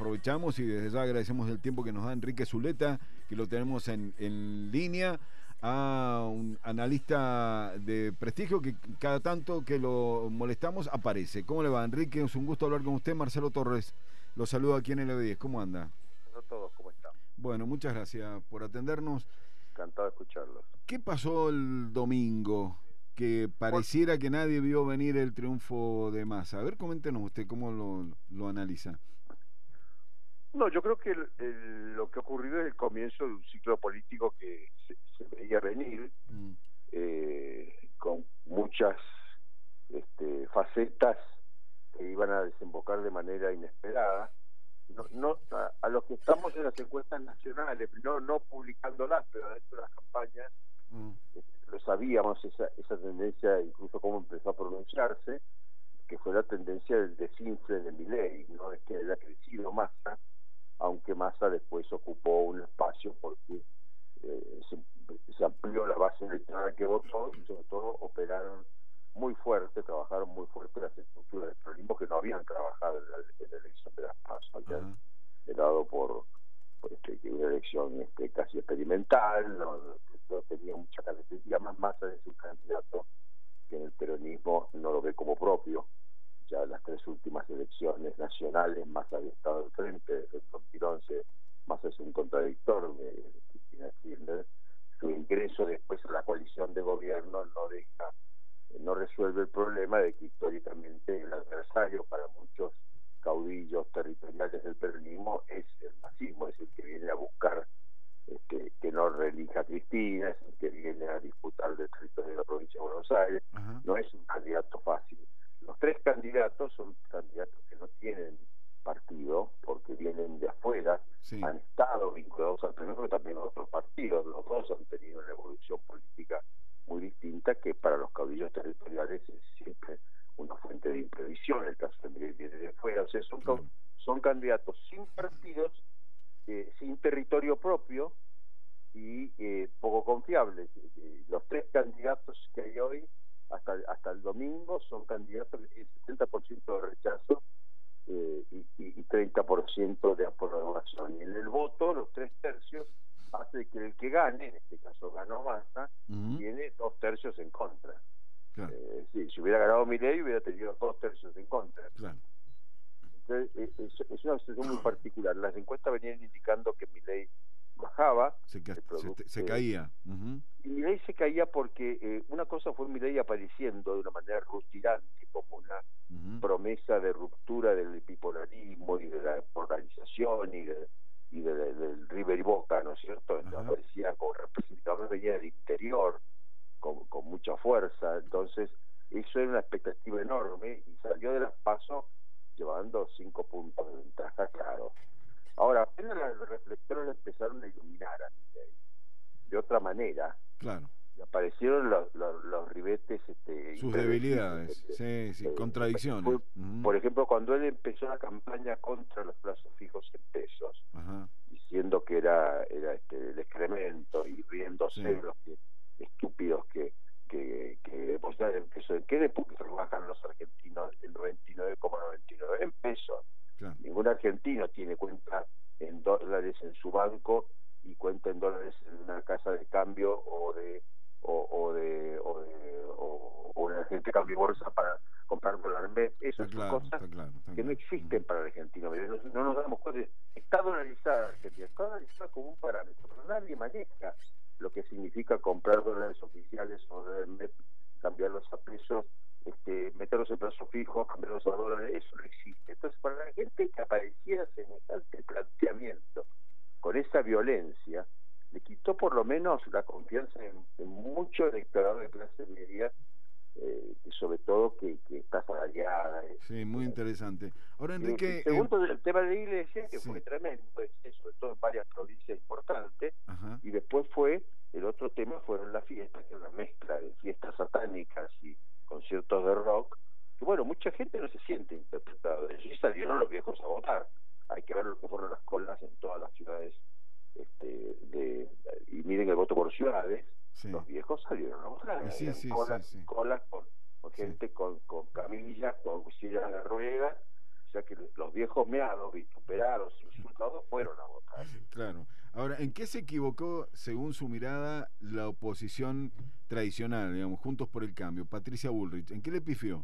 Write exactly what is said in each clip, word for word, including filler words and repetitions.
aprovechamos y desde ya agradecemos el tiempo que nos da Enrique Zuleta, que lo tenemos en, en línea, a un analista de prestigio que cada tanto que lo molestamos aparece. ¿Cómo le va, Enrique? Es un gusto hablar con usted. Marcelo Torres lo saluda aquí en L diez. ¿Cómo anda? A todos, ¿cómo están? Bueno, muchas gracias por atendernos. Encantado de escucharlos. ¿Qué pasó el domingo? Que pareciera que nadie vio venir el triunfo de Massa. A ver, coméntenos usted cómo lo, lo analiza. No, yo creo que el, el, lo que ha ocurrido es el comienzo de un ciclo político que se, se veía venir, mm. eh, con muchas este, facetas que iban a desembocar de manera inesperada. No, no a, a los que estamos en las encuestas nacionales, no, no publicándolas, pero dentro de las campañas, mm. este, lo sabíamos, esa, esa tendencia, incluso cómo empezó a pronunciarse, que fue la tendencia del desinfle de Milei, ¿no? Es que haya crecido Massa, aunque Massa después ocupó un espacio porque eh, se, se amplió la base electoral que votó y sobre todo operaron muy fuerte, trabajaron muy fuerte las estructuras del peronismo que no habían trabajado en la, en la elección de las PASO, habían dado por, por este, una elección este, casi experimental, no, no tenía mucha característica, más Massa es un candidato que en el peronismo no lo ve como propio. Ya las tres últimas elecciones nacionales, Massa había estado al frente, desde el dos mil once, Massa es un contradictor de Cristina Kirchner. Su ingreso después a la coalición de gobierno no deja, no resuelve el problema de que históricamente el adversario para muchos caudillos territoriales del peronismo es el masismo, es el que viene a buscar este, que no reelija a Cristina, es el que viene a disputar el territorio de la provincia de Buenos Aires. Uh-huh. No es un candidato fácil. Los tres candidatos son candidatos que no tienen partido, porque vienen de afuera, sí. Han estado vinculados al peronismo, pero también a otros partidos. Los dos han tenido una evolución política muy distinta, que para los caudillos territoriales es siempre una fuente de imprevisión. El caso de Milei viene de afuera. O sea, son, claro. son candidatos sin partidos, eh, sin territorio propio y eh, poco confiables. Los tres candidatos que hay hoy hasta hasta el domingo son candidatos que tienen setenta por ciento de rechazo eh, y, y treinta por ciento de aprobación. Y en el voto, los tres tercios hace que el que gane, en este caso ganó Massa, uh-huh. tiene dos tercios en contra. Claro. Eh, sí, si hubiera ganado Milei hubiera tenido dos tercios en contra. Claro. Entonces, es, es una situación muy particular. Las encuestas venían indicando que Milei bajaba, se, ca se, se caía. Uh-huh. Y Milei se caía porque eh, una cosa fue Milei apareciendo de una manera rutilante como una uh-huh. promesa de ruptura del bipolarismo y de la polarización y, de, y de, de, del River y Boca, ¿no es cierto? Uh-huh. Aparecía como representador, venía del interior con, con mucha fuerza, entonces eso era una expectativa enorme y salió de las PASO llevando cinco puntos de ventaja, claro. Ahora, apenas los reflectores empezaron a iluminar a Milei de otra manera. Claro. Y aparecieron los, los, los ribetes. Este, sus debilidades, este, sí, sí, eh, contradicciones. Fue, uh-huh. Por ejemplo, cuando él empezó la campaña contra los plazos fijos en pesos, uh-huh. diciendo que era era este el excremento y riéndose de sí. los que, estúpidos que que, que depositan en pesos. ¿En qué depósito bajan los argentinos el noventa y nueve coma noventa y nueve? En pesos. Claro. Ningún argentino tiene cuenta en dólares en su banco y cuenta en dólares en una casa de cambio o de o, o de o de o, o una gente cambio bolsa para comprar dólares. Esas son claro, cosas claro, que claro. no existen uh-huh. para el argentino. No, no nos damos cuenta. Está dolarizada Argentina, está dolarizada como un parámetro, pero nadie maneja lo que significa comprar dólares oficiales o de cambiarlos a pesos, este, meterlos en plazo fijo, cambiarlos a dólares. Eso no existe. Entonces, para la gente que apareciera semejante planteamiento con esa violencia, le quitó por lo menos la confianza en, en mucho electorado de clase media, eh, y sobre todo que, que está asalariada. Sí, muy interesante. Ahora, Enrique... El segundo, eh, el tema de la iglesia, que sí. fue tremendo, sobre todo en varias provincias importantes, ajá. y después fue, el otro tema fueron las fiestas, que es una mezcla de fiestas satánicas y conciertos de rock, que bueno, mucha gente no se siente interpretada de eso, y salieron los viejos a votar. Hay que ver lo que fueron las colas en todas las ciudades, este, de, y miren el voto por ciudades, sí. los viejos salieron a votar, sí, sí, colas, sí, sí. colas con, con sí. gente con, con camillas, con sillas de ruedas, o sea que los viejos meados, vituperados, sin ¿en qué se equivocó, según su mirada, la oposición tradicional, digamos, Juntos por el Cambio? Patricia Bullrich, ¿en qué le pifió?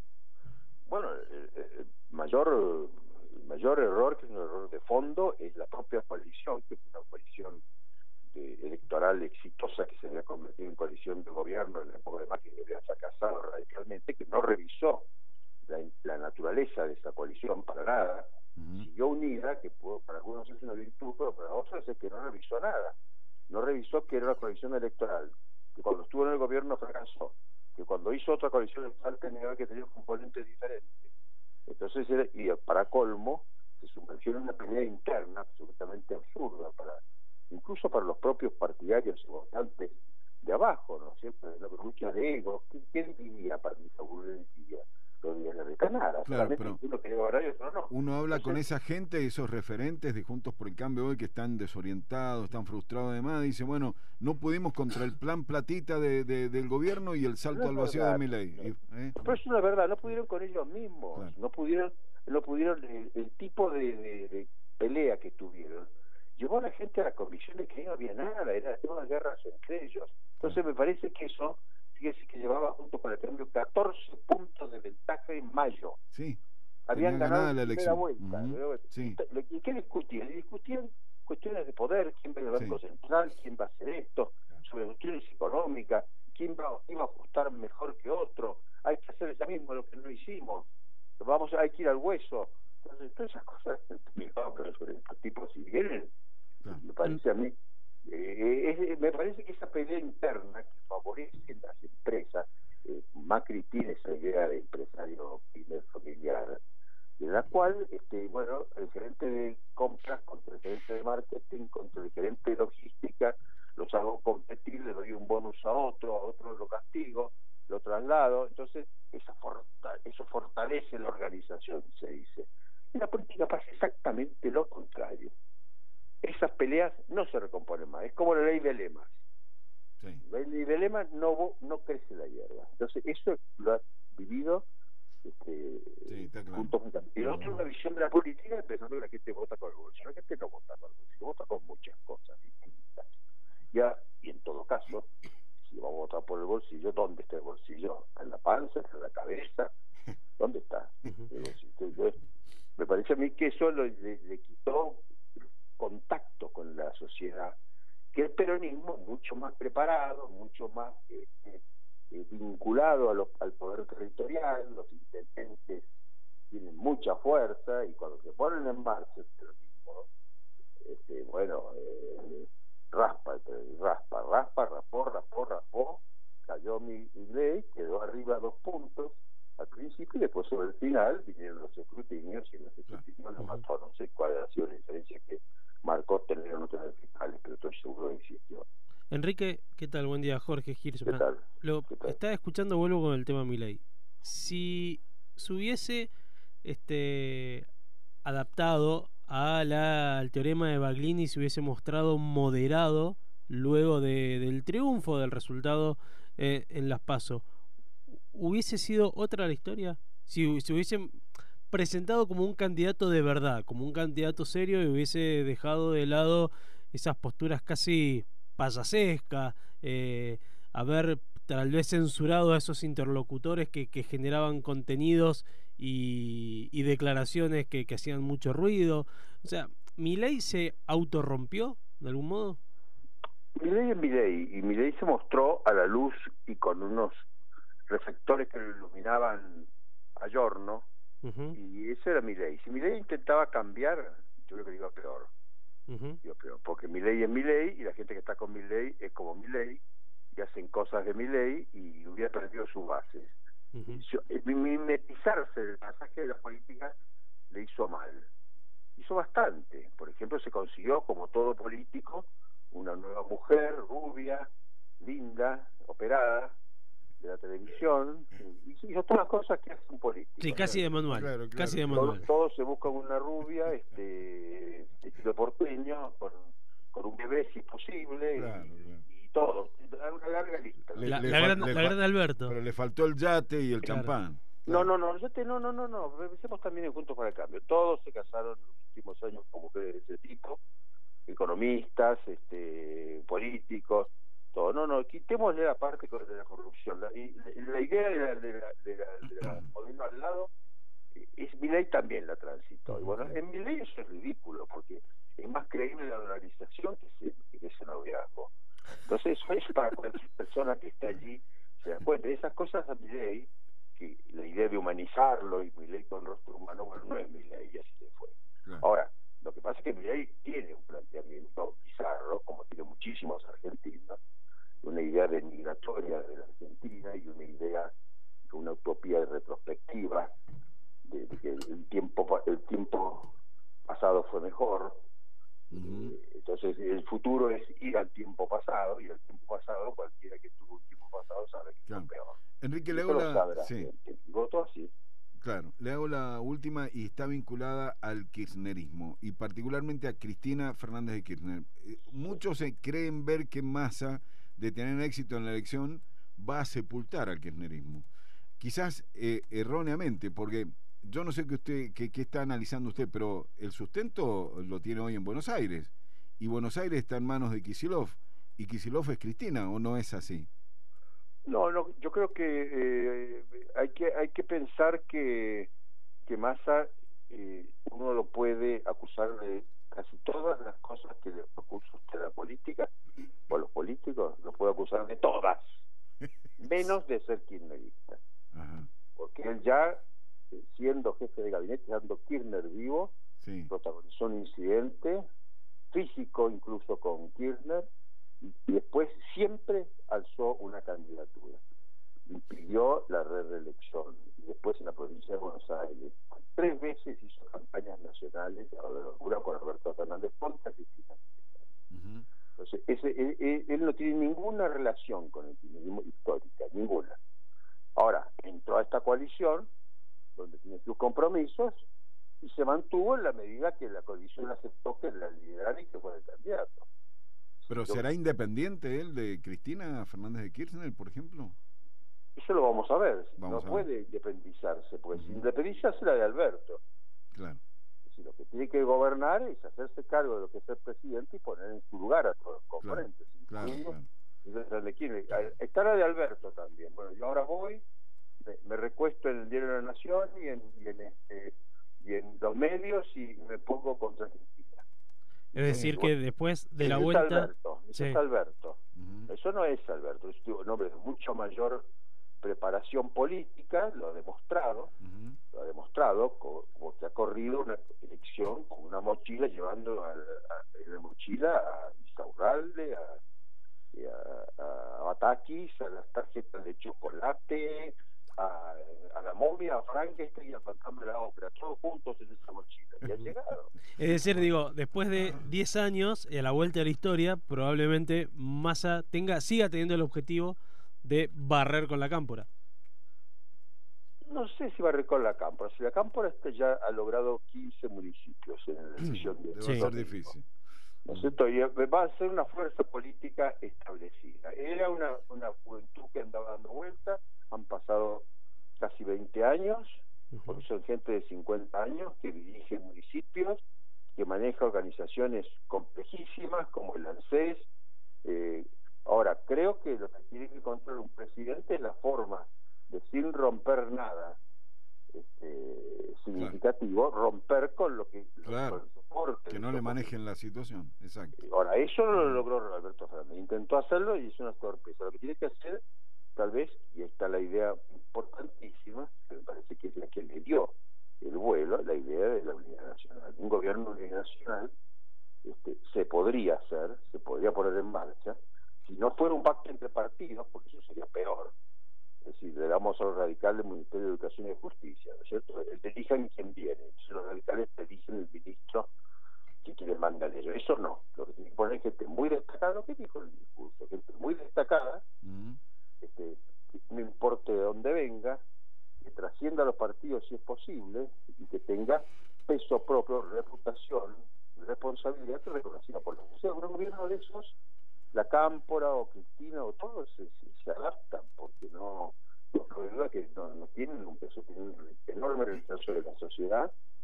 Bueno, el, el mayor, el mayor error, que es un error de fondo, es la propia coalición, que es una coalición de, electoral exitosa que se había convertido en coalición de gobierno en la época de Macri, que había fracasado radicalmente, que no revisó la, la naturaleza de esa coalición para nada. Uh-huh. Siguió unida, que pudo, para algunos es una virtud, pero para otros es que no revisó nada. No revisó que era una coalición electoral, que cuando estuvo en el gobierno fracasó, que cuando hizo otra coalición electoral tenía que tener componentes diferentes. Entonces, era, y para colmo, se sumergió en una pelea interna absolutamente absurda, para incluso para los propios partidarios y votantes de abajo, ¿no es cierto? Una lucha de ego. ¿Quién diría para mi Bullrich diría? De Canara, claro, pero uno, que horario, no, no. uno habla Entonces, con esa gente, esos referentes de Juntos por el Cambio hoy que están desorientados, están frustrados además, dice, bueno, no pudimos contra el plan platita de, de, del gobierno y el salto no al vacío verdad, de Milei. No. ¿Eh? Pero es una verdad, no pudieron con ellos mismos, claro. no pudieron, no pudieron el, el tipo de, de, de pelea que tuvieron. Llevó a la gente a la convicción de que no había nada, era todas guerras entre ellos. Entonces claro. me parece que eso, fíjese que llevaba Juntos por el Cambio catorce puntos de ventaja en mayo. Sí. Habían ganado la primera vuelta. Uh-huh. Sí. ¿Y qué discutían? Discutían cuestiones de poder, quién va a el Banco sí. Central, quién va a hacer esto, sobre cuestiones económicas, quién va, iba a ajustar mejor que otro, hay que hacer ya mismo lo que no hicimos, vamos, hay que ir al hueso. Entonces, todas esas cosas, no, pero sobre estos tipos si vienen, claro. me parece a mí, eh, es, me parece que esa pelea interna que favorece las empresas, eh, Macri tiene esa idea de empresario primer familiar, de la cual, este, bueno, el gerente de compras contra el gerente de marketing, contra el gerente de logística, los hago competir, le doy un bonus a otro, a otro lo castigo, lo traslado, entonces esa forta, eso fortalece la organización, se dice. En la política pasa exactamente lo contrario. Esas peleas no se recomponen más, es como la ley de lemas. Sí. La ley de lemas no, no crece la hierba. Entonces eso lo ha vivido este, sí, está claro. junto con y la otra, una visión de la política, pensando que la gente vota con el bolsillo. La gente no vota con el bolsillo, vota con muchas cosas distintas. Ya, y en todo caso, si vamos a votar por el bolsillo, ¿dónde está el bolsillo? ¿Está en la panza? ¿Está en la cabeza? ¿Dónde está el bolsillo? Entonces, me parece a mí que eso le, le, le quitó contacto con la sociedad, que el peronismo mucho más preparado, mucho más eh, eh, eh, vinculado a lo, al poder territorial, los intendentes tienen mucha fuerza y cuando se ponen en marcha el peronismo, este, bueno, eh, raspa, raspa, raspa, raspó, raspó, raspó, cayó mi, mi ley, quedó arriba dos puntos al principio y después sobre el final vinieron los escrutinios y en los escrutinios lo mató. No sé cuál ha sido la diferencia que marcó tener o no tener fiscales, pero estoy seguro que existió. Enrique, ¿qué tal? Buen día, Jorge Hirschman. ¿Qué tal? Lo ¿Qué tal? Estaba escuchando, vuelvo con el tema Milei. Si se hubiese este, adaptado a la, al teorema de Baglini, se hubiese mostrado moderado luego de, del triunfo, del resultado eh, en las PASO, ¿hubiese sido otra la historia? Si se hubiesen presentado como un candidato de verdad, como un candidato serio, y hubiese dejado de lado esas posturas casi payasescas, eh, haber tal vez censurado a esos interlocutores que, que generaban contenidos y, y declaraciones que, que hacían mucho ruido. O sea, ¿Milei se autorrompió de algún modo? Milei es Milei, y Milei se mostró a la luz y con unos reflectores que lo iluminaban a giorno, uh-huh. y ese era Milei. Si Milei intentaba cambiar, yo creo que iba peor. Uh-huh. Iba peor, porque Milei es Milei y la gente que está con Milei es como Milei y hacen cosas de Milei y hubiera perdido sus bases. Uh-huh. Yo, mimetizarse del pasaje de la política le hizo mal. Hizo bastante. Por ejemplo, se consiguió, como todo político, una nueva mujer, rubia, linda, operada, de la televisión, y hizo todas las cosas que hace un político. Sí, casi de manual. Claro, claro. Casi de manual. Todos, todos se buscan una rubia, este, estilo porteño, con, con un bebé si es posible, claro, y, claro. y todo. Una larga lista. Le, la, le la, fal, gran, le la gran Alberto. Pero le faltó el yate y el claro. champán. No, no, no, el yate no, no, no, no. Revisemos también en Juntos para el Cambio. Todos se casaron en los últimos años con mujeres de ese tipo. economistas, este, políticos, todo. No, no, quitémosle la parte de la corrupción. La, y, la idea de la, de la, de la, de la gobierno al lado, es Milei también la transitó. Y bueno, en Milei eso es ridículo, porque es más creíble la dolarización que ese, que ese noviazgo. Entonces eso es para cualquier persona que está allí, se da cuenta. Esas cosas a Milei, que la idea de humanizarlo, y Milei con rostro humano, bueno, no es Milei, y así se fue. Claro. Ahora, lo que pasa es que Milei tiene un planteamiento bizarro, como tiene muchísimos argentinos, una idea denigratoria de la Argentina y una idea, una utopía de retrospectiva, de, de que el tiempo el tiempo pasado fue mejor. Uh-huh. eh, entonces el futuro es ir al tiempo pasado, y el tiempo pasado, cualquiera que tuvo un tiempo pasado sabe que claro. fue peor. Enrique, le hago la... Sí. Votó así. Claro, le hago la última, y está vinculada al kirchnerismo y particularmente a Cristina Fernández de Kirchner. Eh, muchos se creen ver que Massa, de tener éxito en la elección, va a sepultar al kirchnerismo. Quizás eh, erróneamente, porque yo no sé qué usted qué, qué está analizando usted, pero el sustento lo tiene hoy en Buenos Aires, y Buenos Aires está en manos de Kicillof, y Kicillof es Cristina, ¿o no es así? No, no, yo creo que eh, hay que hay que pensar que que Massa eh, uno lo puede acusar de casi todas las cosas que le acusa usted a la política o a los políticos, lo puede acusar de todas, menos de ser kirchnerista. Ajá. Porque él ya, siendo jefe de gabinete, estando Kirchner vivo, sí. protagonizó un incidente físico incluso con Kirchner, y después siempre alzó una candidatura, impidió la reelección, y después en la provincia de Buenos Aires tres veces hizo campañas nacionales, una con Alberto Fernández contra Cristina. Uh-huh. Entonces ese, él, él no tiene ninguna relación con el kirchnerismo histórica, ninguna. Ahora entró a esta coalición donde tiene sus compromisos y se mantuvo en la medida que la coalición aceptó que la liderara y que fuera el candidato. ¿Pero Yo, será independiente él de Cristina Fernández de Kirchner, por ejemplo? Eso lo vamos a ver. Vamos no a puede ver. independizarse, pues Uh-huh. independizarse la de Alberto. Claro. Es decir, lo que tiene que gobernar es hacerse cargo de lo que es ser presidente y poner en su lugar a todos los componentes. Claro, claro, claro. De quién, está la de Alberto también. Bueno, yo ahora voy, me, me recuesto en el Diario de la Nación y en, y en este y en los medios y me pongo contra Cristina. Es decir, sí, que bueno, después de la eso vuelta... Es Alberto, eso sí. es Alberto. Uh-huh. Eso no es Alberto, es un hombre de mucho mayor preparación política, lo ha demostrado, uh-huh. lo ha demostrado, como, como que ha corrido una elección con una mochila, llevando a, a, en la mochila a Insaurralde, a, a, a Batakis, a las tarjetas de chocolate, a, a la momia, a Frankenstein y a Fantasma de la Ópera, todos juntos en esa mochila, y ha llegado. Es decir, digo, después de diez años, a la vuelta de la historia, probablemente Massa tenga, siga teniendo el objetivo de barrer con la cámpora. No sé si barrer con la cámpora, si la cámpora este ya ha logrado quince municipios en la elección de sí, va a ser difícil. ¿No es cierto? Y va a ser una fuerza política establecida. Era una, una juventud que andaba dando vuelta, han pasado casi veinte años, uh-huh. porque son gente de cincuenta años que dirige municipios, que maneja organizaciones complejísimas como el ANSES. Eh, ahora, creo que lo que tiene que controlar un presidente es la forma de, sin romper nada este, significativo, claro. romper con lo que... Claro, con el soporte, que no le manejen la situación, exacto. Ahora, eso no lo logró Alberto Fernández, intentó hacerlo y es una torpeza. Lo que tiene que hacer, tal vez, y está la idea importantísima, que me parece que es la que le dio el vuelo, la idea de la unidad nacional. Un gobierno de unidad nacional este, se podría hacer, se podría poner en marcha, si no fuera un pacto entre partidos, porque eso sería peor. Es decir, le damos a los radicales el Ministerio de Educación y de Justicia, ¿no es cierto? Elijan quién viene, entonces los radicales eligen el ministro que quieren mandar ellos. Eso no, lo que tiene que poner es gente muy destacada, lo que dijo el discurso, gente muy destacada, uh-huh. este, que no importe de dónde venga, que trascienda a los partidos si es posible, y que tenga peso propio, reputación, responsabilidad que reconocida por los... O sea, un gobierno de esos, la Cámpora o Cristina o todos se, se, se adaptan, porque no, no, que no, no tienen un peso, tienen un enorme rechazo de la sociedad,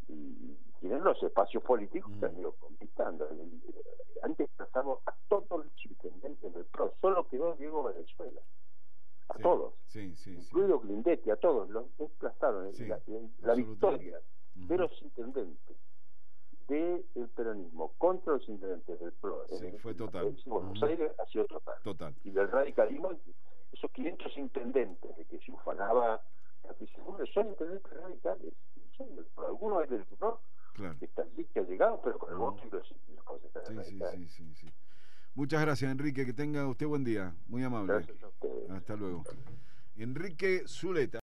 y tienen los espacios políticos Mm. que han ido conquistando. Antes pasamos a todos los intendentes del P R O, solo quedó Diego Valenzuela. A Sí, todos, sí, sí, sí. incluido Grindetti, a todos, los desplazaron en Sí, la, en la absolutamente. victoria Ujú. de los intendentes del peronismo contra los intendentes del P R O. Sí, en, fue en la total. provincia de Buenos Ujú. Aires ha sido total. Total. Y del radicalismo, esos quinientos intendentes de que se ufanaba casi seguro, son intendentes radicales. Son del P R O. Algunos es del P R O, Claro. que está allí, que ha llegado, pero con el Ujú. voto y los, y los concejales Sí, sí, radicales. sí, sí, sí. Muchas gracias, Enrique. Que tenga usted buen día. Muy amable. Gracias a ustedes. Hasta luego. Enrique Zuleta.